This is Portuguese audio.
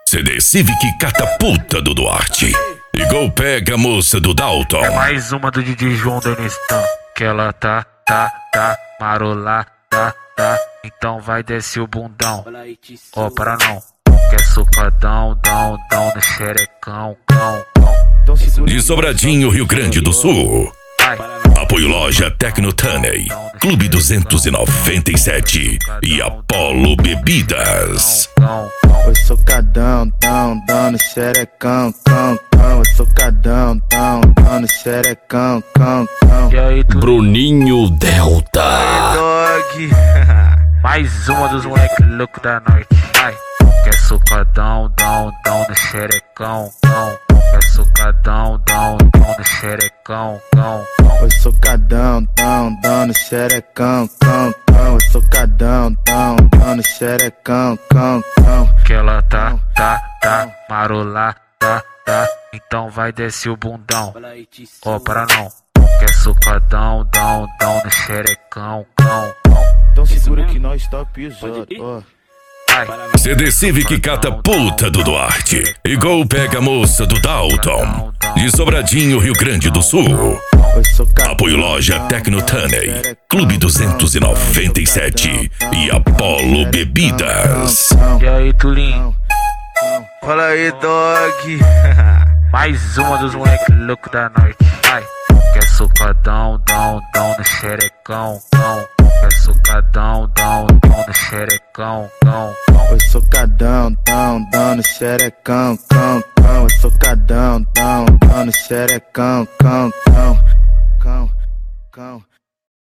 CD Civic catapulta do Duarte. Igual pega a moça do Dalton. É mais uma do DJ João Denistão. Que ela tá marolada. Então vai descer o bundão. Ó, para não. Quer socadão, dão no xerecão, cão. De Sobradinho, Rio Grande do Sul. Apoio Loja Tecnotaney, Clube 297 e Apollo Bebidas. Oi, socadão, dando xerecão, cão. Oi, socadão, dando xerecão, cão. Bruninho Delta. Dog. Mais uma dos moleque louco da noite. Ai, quer socadão, dão no xerecão, cão. Quer socadão, dão no xerecão, cão. Oi, socadão, dando xerecão, cão. Oi, socadão, dando xerecão, cão. Que ela tá marolada. Então vai descer o bundão. Ó, para não. Quer socadão, dão no xerecão, cão. Então segura que nós tá pisando, ó. CD Civic catapulta do Duarte. Igual pega a moça do Dalton. De Sobradinho, Rio Grande do Sul. Apoio Loja Tecnotaney, Clube 297 e Apollo Bebidas. E aí, Tulinho? Fala aí, dog. Mais uma dos moleque louco da noite. Ai, quer socadão, dão no xerecão, cão. Quer socadão, dão no xerecão, cão. Oi, socadão, dando xerecão, cão. Oi, socadão, dando xerecão, cão.